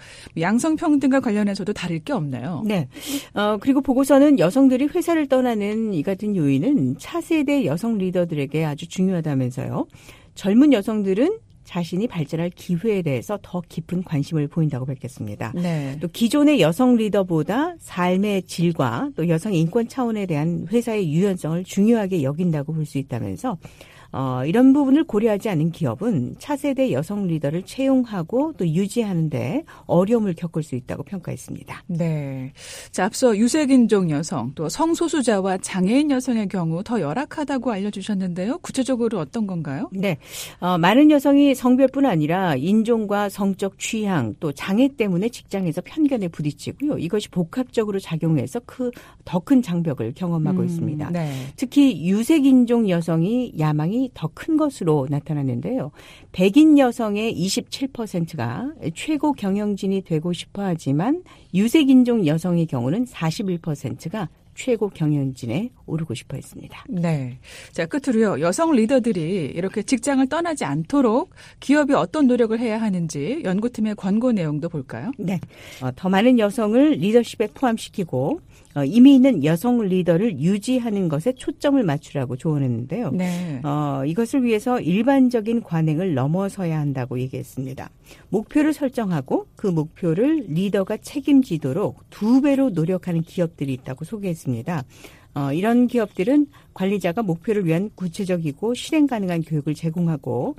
양성평등과 관련해서도 다를 게 없나요? 네. 어, 그리고 보고서는 여성들이 회사를 떠나는 이 같은 요인은 차세대 여성 리더들에게 아주 중요하다면서요. 젊은 여성들은 자신이 발전할 기회에 대해서 더 깊은 관심을 보인다고 밝혔습니다. 네. 또 기존의 여성 리더보다 삶의 질과 또 여성 인권 차원에 대한 회사의 유연성을 중요하게 여긴다고 볼 수 있다면서 어, 이런 부분을 고려하지 않은 기업은 차세대 여성 리더를 채용하고 또 유지하는 데 어려움을 겪을 수 있다고 평가했습니다. 네. 자, 앞서 유색인종 여성, 또 성소수자와 장애인 여성의 경우 더 열악하다고 알려주셨는데요. 구체적으로 어떤 건가요? 네. 어, 많은 여성이 성별뿐 아니라 인종과 성적 취향 또 장애 때문에 직장에서 편견에 부딪히고요. 이것이 복합적으로 작용해서 그 더 큰 장벽을 경험하고 음, 있습니다. 네. 특히 유색인종 여성이 야망이 더 큰 것으로 나타났는데요. 백인 여성의 이십칠 퍼센트가 최고 경영진이 되고 싶어 하지만 유색인종 여성의 경우는 사십일 퍼센트가 최고 경영진에 오르고 싶어 했습니다. 네. 자, 끝으로요. 여성 리더들이 이렇게 직장을 떠나지 않도록 기업이 어떤 노력을 해야 하는지 연구팀의 권고 내용도 볼까요? 네. 어, 더 많은 여성을 리더십에 포함시키고 어, 이미 있는 여성 리더를 유지하는 것에 초점을 맞추라고 조언했는데요. 네. 어, 이것을 위해서 일반적인 관행을 넘어서야 한다고 얘기했습니다. 목표를 설정하고 그 목표를 리더가 책임지도록 두 배로 노력하는 기업들이 있다고 소개했습니다. 어, 이런 기업들은 관리자가 목표를 위한 구체적이고 실행 가능한 교육을 제공하고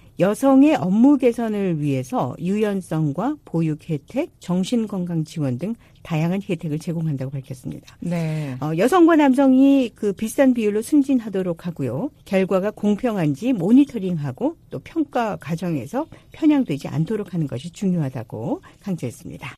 여성의 업무 개선을 위해서 유연성과 보육 혜택, 정신건강 지원 등 다양한 혜택을 제공한다고 밝혔습니다. 네. 어, 여성과 남성이 그 비슷한 비율로 승진하도록 하고요. 결과가 공평한지 모니터링하고 또 평가 과정에서 편향되지 않도록 하는 것이 중요하다고 강조했습니다.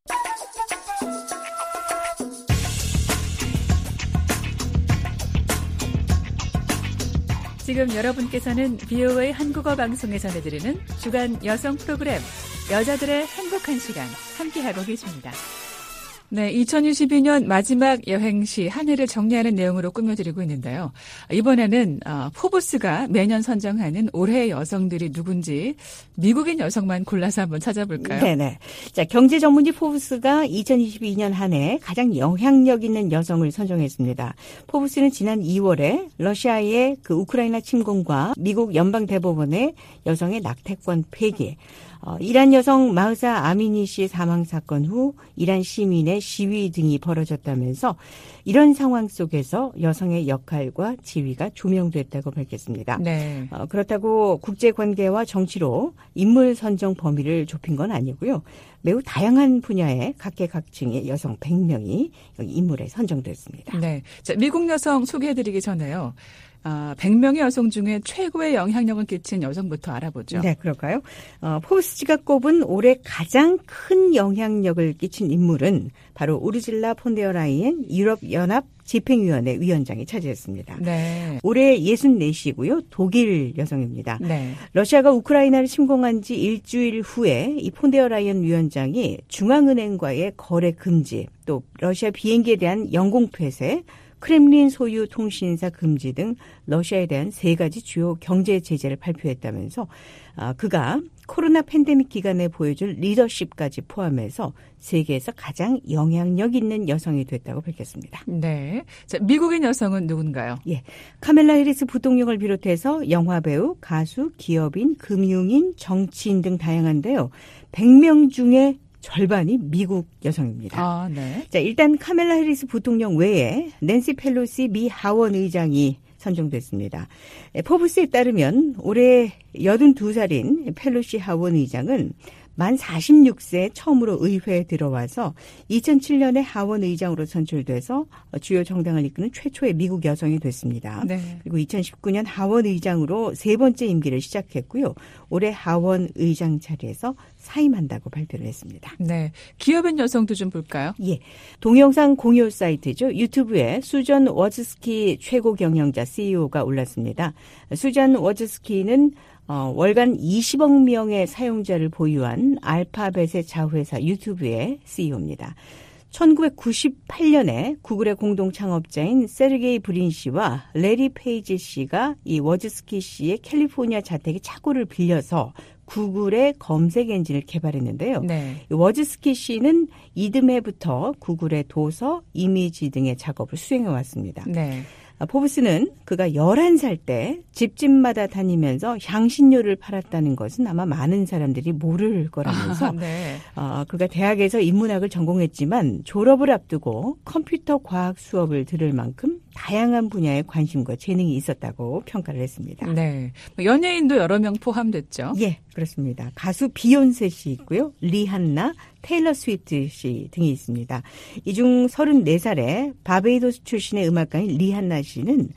지금 여러분께서는 비오에이 한국어 방송에 전해드리는 주간 여성 프로그램 여자들의 행복한 시간 함께하고 계십니다. 네, 이천이십이 년 마지막 여행시 한 해를 정리하는 내용으로 꾸며드리고 있는데요. 이번에는 어, 포브스가 매년 선정하는 올해의 여성들이 누군지 미국인 여성만 골라서 한번 찾아볼까요? 네네. 자, 경제 전문지 포브스가 이천이십이 년 한 해 가장 영향력 있는 여성을 선정했습니다. 포브스는 지난 이월에 러시아의 그 우크라이나 침공과 미국 연방대법원의 여성의 낙태권 폐기, 어, 이란 여성 마흐사 아미니 씨 사망 사건 후 이란 시민의 시위 등이 벌어졌다면서 이런 상황 속에서 여성의 역할과 지위가 조명됐다고 밝혔습니다. 네. 어, 그렇다고 국제관계와 정치로 인물 선정 범위를 좁힌 건 아니고요. 매우 다양한 분야의 각계각층의 여성 백 명이 여기 인물에 선정됐습니다. 네. 자, 미국 여성 소개해드리기 전에요. 아, 백 명의 여성 중에 최고의 영향력을 끼친 여성부터 알아보죠. 네, 그럴까요? 어, 포브스가 꼽은 올해 가장 큰 영향력을 끼친 인물은 바로 우르줄라 폰데어라이엔 유럽연합 집행위원회 위원장이 차지했습니다. 네. 올해 예순네 시고요. 독일 여성입니다. 네. 러시아가 우크라이나를 침공한 지 일주일 후에 이 폰데어라이엔 위원장이 중앙은행과의 거래 금지, 또 러시아 비행기에 대한 영공 폐쇄, 크렘린 소유 통신사 금지 등 러시아에 대한 세 가지 주요 경제 제재를 발표했다면서 그가 코로나 팬데믹 기간에 보여줄 리더십까지 포함해서 세계에서 가장 영향력 있는 여성이 됐다고 밝혔습니다. 네. 자, 미국인 여성은 누군가요? 예. 카멜라 해리스 부통령을 비롯해서 영화배우, 가수, 기업인, 금융인, 정치인 등 다양한데요. 백 명 중에 절반이 미국 여성입니다. 아, 네. 자, 일단 카멜라 해리스 부통령 외에 낸시 펠로시 미 하원 의장이 선정됐습니다. 포브스에 따르면 올해 여든두 살인 펠로시 하원 의장은 만 마흔여섯 세 처음으로 의회에 들어와서 이천칠 년에 하원 의장으로 선출돼서 주요 정당을 이끄는 최초의 미국 여성이 됐습니다. 네. 그리고 이천십구 년 하원 의장으로 세 번째 임기를 시작했고요. 올해 하원 의장 자리에서 사임한다고 발표를 했습니다. 네. 기업인 여성도 좀 볼까요? 예. 동영상 공유 사이트죠. 유튜브에 수잔 워즈스키 최고 경영자 씨이오가 올랐습니다. 수잔 워즈스키는 어, 월간 이십억 명의 사용자를 보유한 알파벳의 자회사 유튜브의 씨이오입니다. 천구백구십팔 년에 구글의 공동 창업자인 세르게이 브린 씨와 레리 페이지 씨가 이 워즈스키 씨의 캘리포니아 자택의 차고를 빌려서 구글의 검색 엔진을 개발했는데요. 네. 워즈스키 씨는 이듬해부터 구글의 도서, 이미지 등의 작업을 수행해 왔습니다. 네. 포브스는 그가 열한 살 때 집집마다 다니면서 향신료를 팔았다는 것은 아마 많은 사람들이 모를 거라면서 아, 네. 어, 그가 대학에서 인문학을 전공했지만 졸업을 앞두고 컴퓨터 과학 수업을 들을 만큼 다양한 분야에 관심과 재능이 있었다고 평가를 했습니다. 네. 연예인도 여러 명 포함됐죠? 예, 그렇습니다. 가수 비욘세 씨 있고요. 리한나, 테일러 스위프트 씨 등이 있습니다. 이 중 서른네 살에 바베이도스 출신의 음악가인 리한나 씨는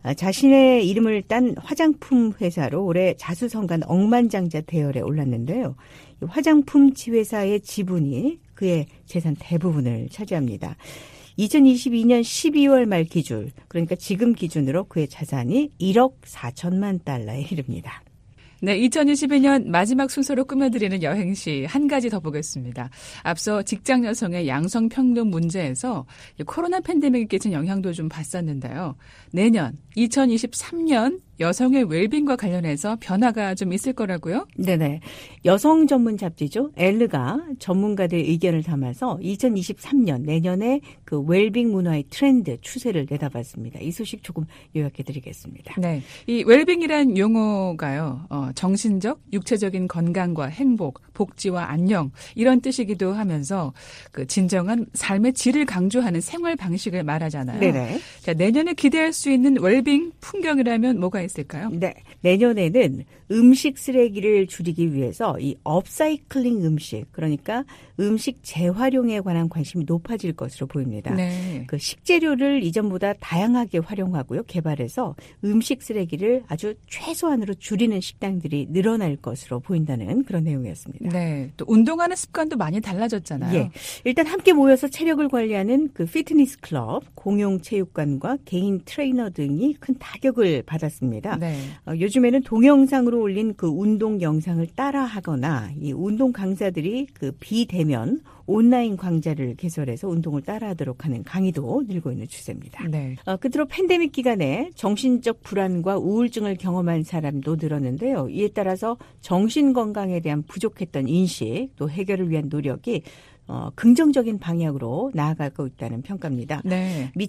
자신의 이름을 딴 화장품 회사로 올해 자수성가한 억만장자 대열에 올랐는데요. 화장품 지회사의 지분이 그의 재산 대부분을 차지합니다. 이천이십이 년 십이월 말 기준, 그러니까 지금 기준으로 그의 자산이 일억 사천만 달러에 이릅니다. 네, 이천이십이 년 마지막 순서로 꾸며드리는 여행시 한 가지 더 보겠습니다. 앞서 직장 여성의 양성평등 문제에서 코로나 팬데믹이 끼친 영향도 좀 봤었는데요. 내년 이천이십삼 년 여성의 웰빙과 관련해서 변화가 좀 있을 거라고요? 네네. 여성 전문 잡지죠. 엘르가 전문가들의 의견을 담아서 이천이십삼 년 내년에 그 웰빙 문화의 트렌드, 추세를 내다봤습니다. 이 소식 조금 요약해드리겠습니다. 네. 이 웰빙이란 용어가요. 어, 정신적, 육체적인 건강과 행복, 복지와 안녕 이런 뜻이기도 하면서 그 진정한 삶의 질을 강조하는 생활 방식을 말하잖아요. 네네. 자, 내년에 기대할 수 있는 웰빙 풍경이라면 뭐가 있을까요? 네. 내년에는 음식 쓰레기를 줄이기 위해서 이 업사이클링 음식, 그러니까 음식 재활용에 관한 관심이 높아질 것으로 보입니다. 네. 그 식재료를 이전보다 다양하게 활용하고요. 개발해서 음식 쓰레기를 아주 최소한으로 줄이는 식당들이 늘어날 것으로 보인다는 그런 내용이었습니다. 네. 또 운동하는 습관도 많이 달라졌잖아요. 예. 일단 함께 모여서 체력을 관리하는 그 피트니스 클럽, 공용 체육관과 개인 트레이너 등이 큰 타격을 받았습니다. 네. 어, 요즘에는 동영상으로 올린 그 운동 영상을 따라하거나 이 운동 강사들이 그 비대면 온라인 강좌를 개설해서 운동을 따라하도록 하는 강의도 늘고 있는 추세입니다. 네. 어, 끝으로 팬데믹 기간에 정신적 불안과 우울증을 경험한 사람도 늘었는데요. 이에 따라서 정신건강에 대한 부족했던 인식 또 해결을 위한 노력이 어, 긍정적인 방향으로 나아가고 있다는 평가입니다. 네. 미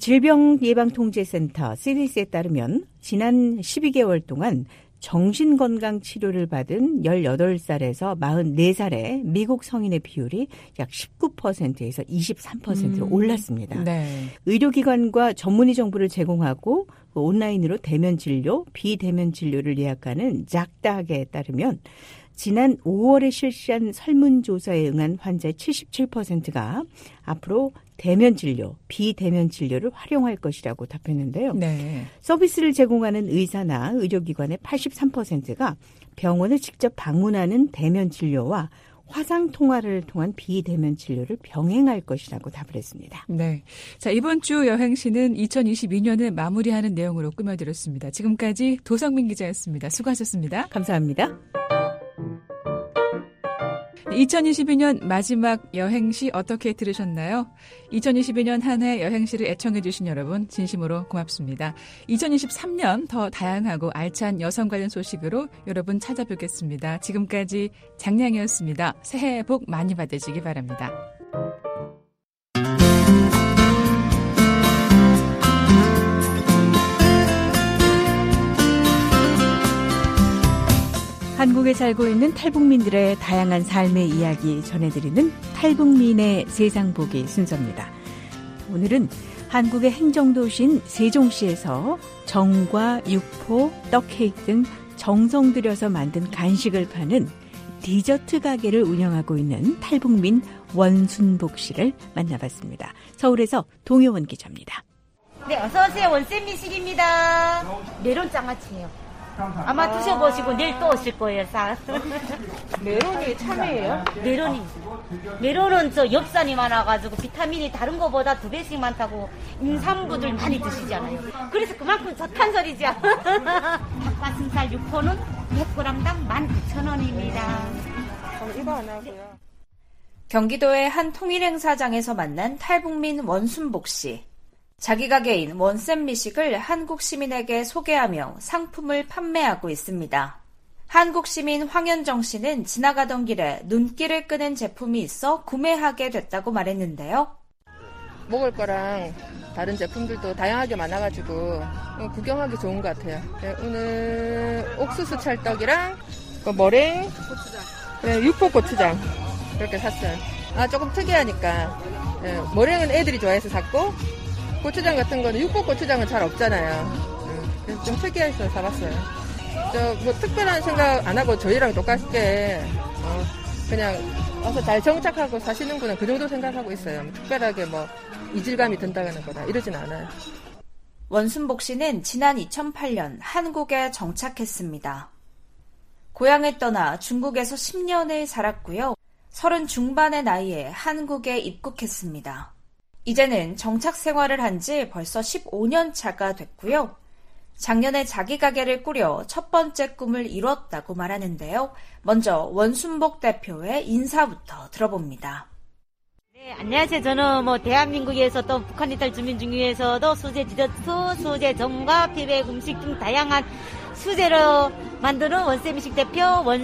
질병예방통제센터 씨디씨에 따르면 지난 십이 개월 동안 정신건강 치료를 받은 열여덟 살에서 마흔네 살의 미국 성인의 비율이 약 십구 퍼센트에서 이십삼 퍼센트로 음. 올랐습니다. 네. 의료기관과 전문의 정보를 제공하고 온라인으로 대면 진료, 비대면 진료를 예약하는 작닥에 따르면 지난 오월에 실시한 설문조사에 응한 환자의 칠십칠 퍼센트가 앞으로 대면 진료, 비대면 진료를 활용할 것이라고 답했는데요. 네. 서비스를 제공하는 의사나 의료기관의 팔십삼 퍼센트가 병원을 직접 방문하는 대면 진료와 화상 통화를 통한 비대면 진료를 병행할 것이라고 답을 했습니다. 네. 자, 이번 주 여행시는 이천이십이 년을 마무리하는 내용으로 꾸며드렸습니다. 지금까지 도성민 기자였습니다. 수고하셨습니다. 감사합니다. 이천이십이 년 마지막 여행시 어떻게 들으셨나요? 이천이십이 년 한 해 여행시를 애청해 주신 여러분 진심으로 고맙습니다. 이천이십삼 년 더 다양하고 알찬 여성 관련 소식으로 여러분 찾아뵙겠습니다. 지금까지 장량이었습니다. 새해 복 많이 받으시기 바랍니다. 한국에 살고 있는 탈북민들의 다양한 삶의 이야기 전해드리는 탈북민의 세상 보기 순서입니다. 오늘은 한국의 행정도시인 세종시에서 정과 육포, 떡 케이크 등 정성 들여서 만든 간식을 파는 디저트 가게를 운영하고 있는 탈북민 원순복 씨를 만나봤습니다. 서울에서 동효원 기자입니다. 네, 어서오세요. 원쌤 미식입니다. 메론 장아찌예요. 아마 드셔보시고 내일 또 오실 거예요. 싹. 메론이 참이에요? 메론이. 메론은 저 엽산이 많아가지고 비타민이 다른 거보다 두 배씩 많다고 임산부들 많이 드시잖아요. 그래서 그만큼 좋단 소리죠. 닭가슴살 육포는 백 그램당 만 구천 원입니다. 그럼 이거 하나고요. 경기도의 한 통일행사장에서 만난 탈북민 원순복 씨. 자기 가게인 원쌤 미식을 한국 시민에게 소개하며 상품을 판매하고 있습니다. 한국 시민 황현정 씨는 지나가던 길에 눈길을 끄는 제품이 있어 구매하게 됐다고 말했는데요. 먹을 거랑 다른 제품들도 다양하게 많아가지고 구경하기 좋은 것 같아요. 네, 오늘 옥수수 찰떡이랑 머랭, 고추장, 육포 고추장 그렇게 샀어요. 아 조금 특이하니까. 네, 머랭은 애들이 좋아해서 샀고 고추장 같은 거는 육포 고추장은 잘 없잖아요. 그래서 좀 특이해서 사봤어요. 저 뭐 특별한 생각 안 하고 저희랑 똑같게 어, 그냥 와서 잘 정착하고 사시는구나 그 정도 생각하고 있어요. 특별하게 뭐 이질감이 든다거나 거나 이러진 않아요. 원순복 씨는 지난 이천팔 년 한국에 정착했습니다. 고향을 떠나 중국에서 십 년을 살았고요. 서른 중반의 나이에 한국에 입국했습니다. 이제는 정착 생활을 한 지 벌써 십오 년 차가 됐고요. 작년에 자기 가게를 꾸려 첫 번째 꿈을 이뤘다고 말하는데요. 먼저 원순복 대표의 인사부터 들어봅니다. 네, 안녕하세요. 저는 뭐 대한민국에서 또 북한 이탈 주민 중에서도 수제 디저트, 수제 전과 피백 음식 등 다양한 수제로 만드는 원쌤 미식 대표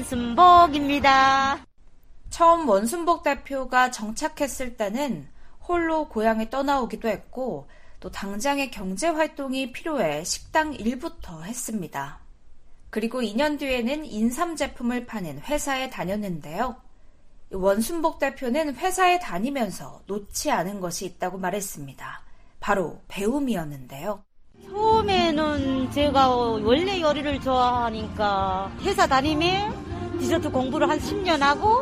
원순복입니다. 처음 원순복 대표가 정착했을 때는 홀로 고향에 떠나오기도 했고 또 당장의 경제활동이 필요해 식당 일부터 했습니다. 그리고 이 년 뒤에는 인삼 제품을 파는 회사에 다녔는데요. 원순복 대표는 회사에 다니면서 놓지 않은 것이 있다고 말했습니다. 바로 배움이었는데요. 처음에는 제가 원래 요리를 좋아하니까 회사 다니면 디저트 공부를 한 십 년 하고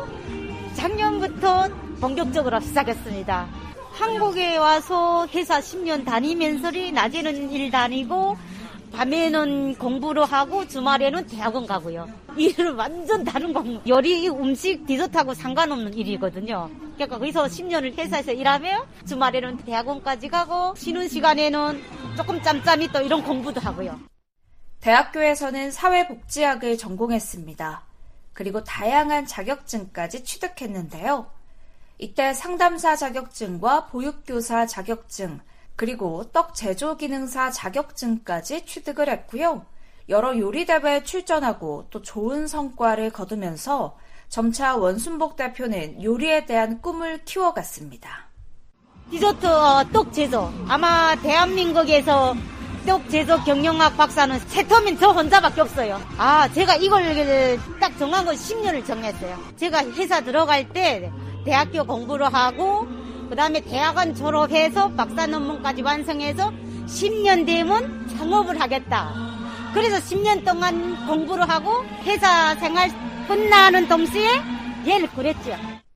작년부터 본격적으로 시작했습니다. 한국에 와서 회사 십 년 다니면서 낮에는 일 다니고 밤에는 공부를 하고 주말에는 대학원 가고요. 일은 완전 다른 공부. 요리, 음식, 디저트하고 상관없는 일이거든요. 그러니까 거기서 십 년을 회사에서 일하며 주말에는 대학원까지 가고 쉬는 시간에는 조금 짬짬이 또 이런 공부도 하고요. 대학교에서는 사회복지학을 전공했습니다. 그리고 다양한 자격증까지 취득했는데요. 이때 상담사 자격증과 보육교사 자격증, 그리고 떡 제조기능사 자격증까지 취득을 했고요. 여러 요리대회에 출전하고 또 좋은 성과를 거두면서 점차 원순복 대표는 요리에 대한 꿈을 키워갔습니다. 디저트 어, 떡 제조. 아마 대한민국에서 떡 제조 경영학 박사는 세터민 저 혼자밖에 없어요. 아, 제가 이걸 딱 정한 건 십 년을 정했어요. 제가 회사 들어갈 때 대학교 공부를 하고 그 다음에 대학원 졸업해서 박사 논문까지 완성해서 십 년 되면 창업을 하겠다. 그래서 십 년 동안 공부를 하고 회사 생활 끝나는 동시에 얘를 그랬죠.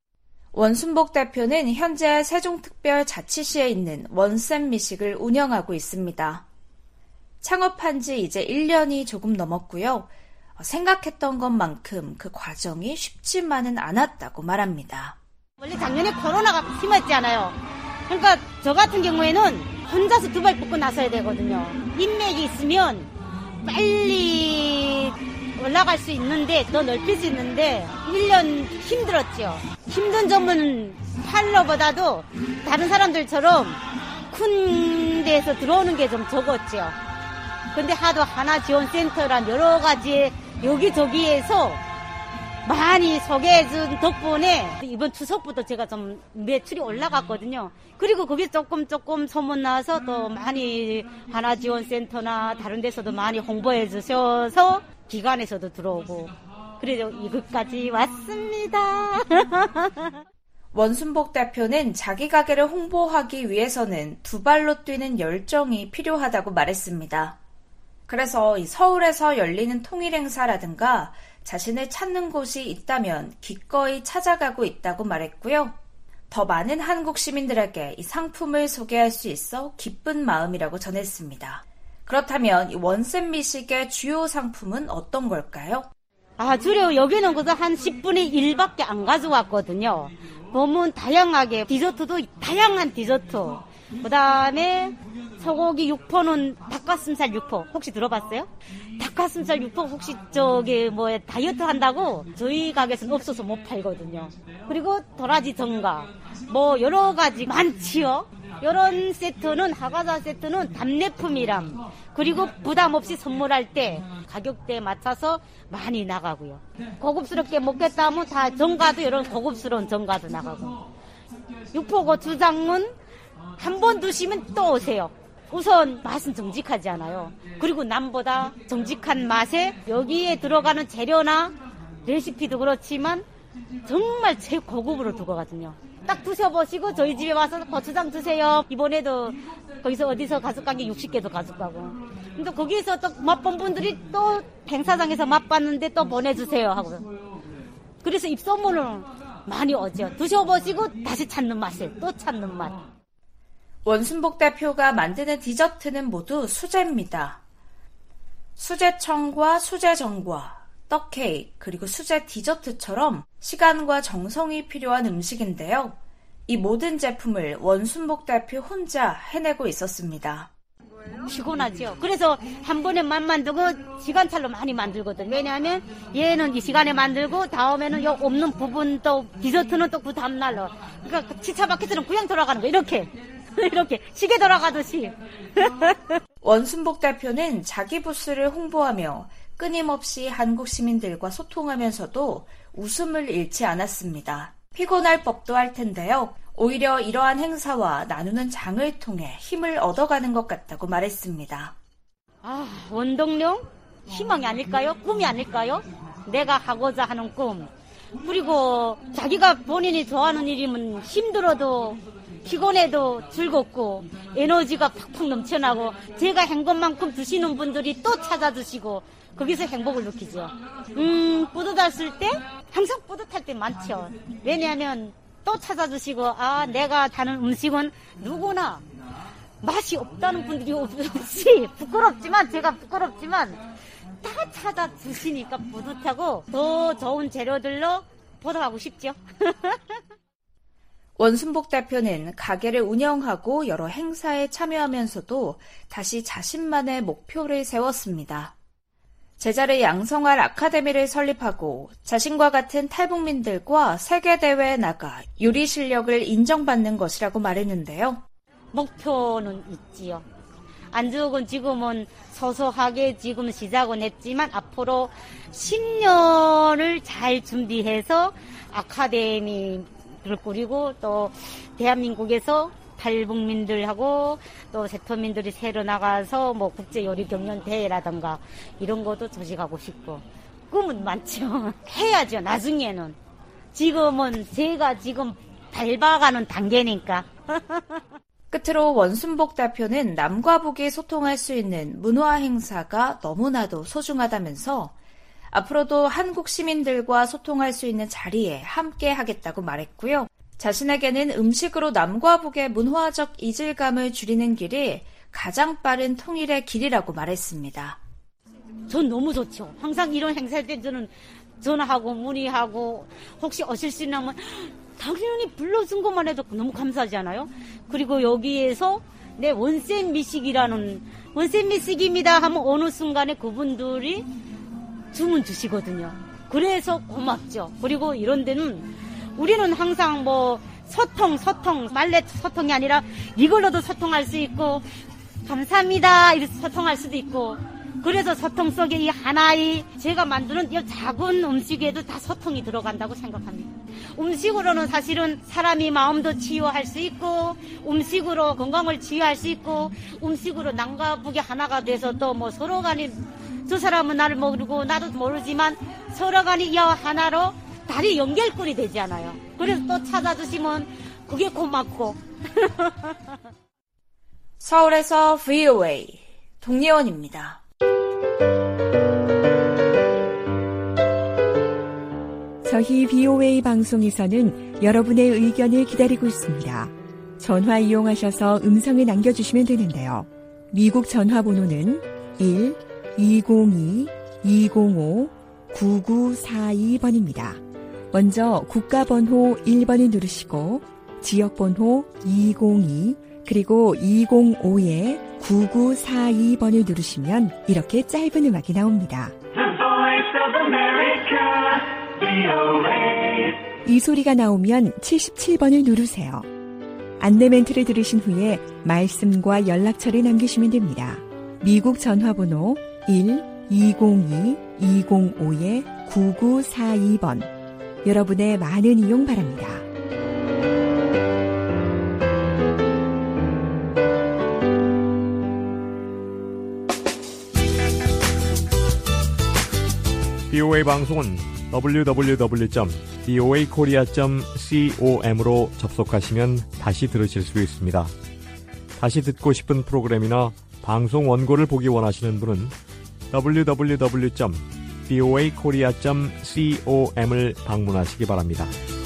원순복 대표는 현재 세종특별자치시에 있는 원쌤 미식을 운영하고 있습니다. 창업한 지 이제 일 년이 조금 넘었고요. 생각했던 것만큼 그 과정이 쉽지만은 않았다고 말합니다. 원래 작년에 코로나가 심했잖아요. 그러니까 저 같은 경우에는 혼자서 두 발 뻗고 나서야 되거든요. 인맥이 있으면 빨리 올라갈 수 있는데, 더 넓힐 수 있는데 일 년 힘들었죠. 힘든 점은 팔로보다도 다른 사람들처럼 큰 데에서 들어오는 게 좀 적었죠. 근데 하도 하나지원센터란 여러 가지 여기저기에서 많이 소개해준 덕분에 이번 추석부터 제가 좀 매출이 올라갔거든요. 그리고 거기 조금 조금 소문 나서 또 많이 하나지원센터나 다른 데서도 많이 홍보해 주셔서 기관에서도 들어오고 그래서 이것까지 왔습니다. 원순복 대표는 자기 가게를 홍보하기 위해서는 두 발로 뛰는 열정이 필요하다고 말했습니다. 그래서 서울에서 열리는 통일 행사라든가 자신을 찾는 곳이 있다면 기꺼이 찾아가고 있다고 말했고요. 더 많은 한국 시민들에게 이 상품을 소개할 수 있어 기쁜 마음이라고 전했습니다. 그렇다면 이 원쌤 미식의 주요 상품은 어떤 걸까요? 아, 주로 여기는 그저 한 십분의 일밖에 안 가져왔거든요. 보면 다양하게 디저트도 다양한 디저트. 그 다음에 소고기 육포는 닭가슴살 육포 혹시 들어봤어요? 닭가슴살 육포 혹시 저기 뭐 다이어트 한다고 저희 가게에서는 없어서 못 팔거든요. 그리고 도라지 전가 뭐 여러 가지 많지요. 이런 세트는 하가자 세트는 답례품이랑 그리고 부담 없이 선물할 때 가격대에 맞춰서 많이 나가고요. 고급스럽게 먹겠다 하면 다 전가도 이런 고급스러운 전가도 나가고 육포 고추장은 한 번 드시면 또 오세요. 우선 맛은 정직하지 않아요. 그리고 남보다 정직한 맛에 여기에 들어가는 재료나 레시피도 그렇지만 정말 최고급으로 두거든요. 딱 드셔보시고 저희 집에 와서 고추장 드세요. 이번에도 거기서 어디서 가져간 게 육십 개도 가져가고. 근데 거기서 또 맛본 분들이 또 행사장에서 맛봤는데 또 보내주세요 하고. 그래서 입소문을 많이 오죠. 드셔보시고 다시 찾는 맛에 또 찾는 맛. 원순복 대표가 만드는 디저트는 모두 수제입니다. 수제청과 수제전과 떡케이크 그리고 수제 디저트처럼 시간과 정성이 필요한 음식인데요. 이 모든 제품을 원순복 대표 혼자 해내고 있었습니다. 피곤하죠. 그래서 한 번에 만 만들고 시간차로 많이 만들거든. 왜냐하면 얘는 이 시간에 만들고 다음에는 요 없는 부분 또 디저트는 또 그 다음날로. 그러니까 치차바퀴처럼 그냥 돌아가는 거 이렇게. 이렇게 시계 돌아가듯이. 원순복 대표는 자기 부스를 홍보하며 끊임없이 한국 시민들과 소통하면서도 웃음을 잃지 않았습니다. 피곤할 법도 할 텐데요. 오히려 이러한 행사와 나누는 장을 통해 힘을 얻어가는 것 같다고 말했습니다. 아, 원동력? 희망이 아닐까요? 꿈이 아닐까요? 내가 하고자 하는 꿈. 그리고 자기가 본인이 좋아하는 일이면 힘들어도 피곤해도 즐겁고 에너지가 팍팍 넘쳐나고 제가 한 것만큼 드시는 분들이 또 찾아주시고 거기서 행복을 느끼죠. 음, 뿌듯했을 때 항상 뿌듯할 때 많죠. 왜냐하면 또 찾아주시고 아 내가 하는 음식은 누구나 맛이 없다는 분들이 없이 부끄럽지만 제가 부끄럽지만 다 찾아주시니까 뿌듯하고 더 좋은 재료들로 보답하고 싶죠. 원순복 대표는 가게를 운영하고 여러 행사에 참여하면서도 다시 자신만의 목표를 세웠습니다. 제자를 양성할 아카데미를 설립하고 자신과 같은 탈북민들과 세계대회에 나가 요리 실력을 인정받는 것이라고 말했는데요. 목표는 있지요. 안주옥은 지금은 소소하게 지금 시작은 했지만 앞으로 십 년을 잘 준비해서 아카데미를 꾸리고 또 대한민국에서 탈북민들하고 또 세터민들이 새로 나가서 뭐 국제요리경연대회라든가 이런 것도 조직하고 싶고 꿈은 많죠. 해야죠. 나중에는. 지금은 제가 지금 밟아가는 단계니까. 끝으로 원순복 대표는 남과 북이 소통할 수 있는 문화 행사가 너무나도 소중하다면서 앞으로도 한국 시민들과 소통할 수 있는 자리에 함께 하겠다고 말했고요. 자신에게는 음식으로 남과 북의 문화적 이질감을 줄이는 길이 가장 빠른 통일의 길이라고 말했습니다. 전 너무 좋죠. 항상 이런 행사할 때 저는 전화하고 문의하고 혹시 오실 수 있냐면 당연히 불러준 것만 해도 너무 감사하지 않아요? 그리고 여기에서 내 원쌤 미식이라는 원쌤 미식입니다 하면 어느 순간에 그분들이 주문 주시거든요. 그래서 고맙죠. 그리고 이런 데는 우리는 항상 뭐 소통, 소통, 말레 소통이 아니라 이걸로도 소통할 수 있고 감사합니다 이렇게 소통할 수도 있고 그래서 소통 속에 이 하나의 제가 만드는 이 작은 음식에도 다 소통이 들어간다고 생각합니다. 음식으로는 사실은 사람이 마음도 치유할 수 있고 음식으로 건강을 치유할 수 있고 음식으로 남과 북이 하나가 돼서 또 뭐 서로 간에 저 사람은 나를 모르고 나도 모르지만 서로 간에 이 하나로 다리 연결고리 되지 않아요. 그래서 또 찾아주시면 그게 고맙고. 서울에서 브이오에이 동예원입니다. 저희 브이오에이 방송에서는 여러분의 의견을 기다리고 있습니다. 전화 이용하셔서 음성을 남겨주시면 되는데요. 미국 전화번호는 일 이공이 이공오 구구사이 번입니다. 먼저 국가번호 일 번을 누르시고 지역번호 이공이 그리고 이공오에 구구사이 번을 누르시면 이렇게 짧은 음악이 나옵니다. 이 소리가 나오면 칠십칠 번을 누르세요. 안내 멘트를 들으신 후에 말씀과 연락처를 남기시면 됩니다. 미국 전화번호 일 이공이 이공오에 구구사이 번 여러분의 많은 이용 바랍니다. 브이오에이 방송은 더블유 더블유 더블유 점 브이오에이 코리아 점 com으로 접속하시면 다시 들으실 수 있습니다. 다시 듣고 싶은 프로그램이나 방송 원고를 보기 원하시는 분은 더블유 더블유 더블유 점 브이오에이 코리아 점 com을 방문하시기 바랍니다.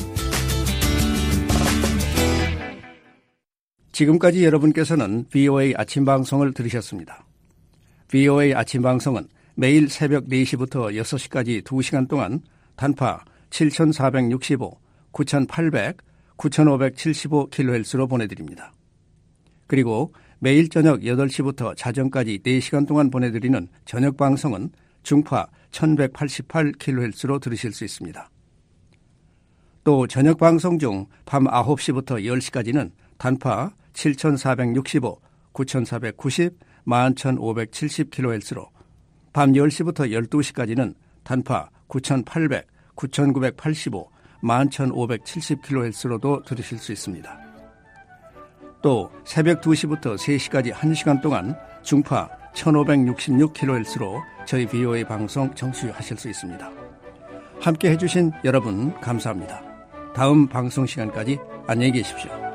지금까지 여러분께서는 브이오에이 아침 방송을 들으셨습니다. 브이오에이 아침 방송은 매일 새벽 네 시부터 여섯 시까지 두 시간 동안 단파 칠천사백육십오, 구천팔백, 구천오백칠십오 킬로헤르츠로 보내드립니다. 그리고 매일 저녁 여덟 시부터 자정까지 네 시간 동안 보내드리는 저녁 방송은 중파 천백팔십팔 킬로헤르츠로 들으실 수 있습니다. 또 저녁 방송 중 밤 아홉 시부터 열 시까지는 단파 칠천사백육십오, 구천사백구십, 만 천오백칠십 킬로헤르츠로 밤 열 시부터 열두 시까지는 단파 구천팔백, 구천구백팔십오, 만 천오백칠십 킬로헤르츠로도 들으실 수 있습니다. 또 새벽 두 시부터 세 시까지 한 시간 동안 중파 천오백육십육 킬로헤르츠로 저희 브이오에이 방송 청취하실 수 있습니다. 함께 해주신 여러분 감사합니다. 다음 방송 시간까지 안녕히 계십시오.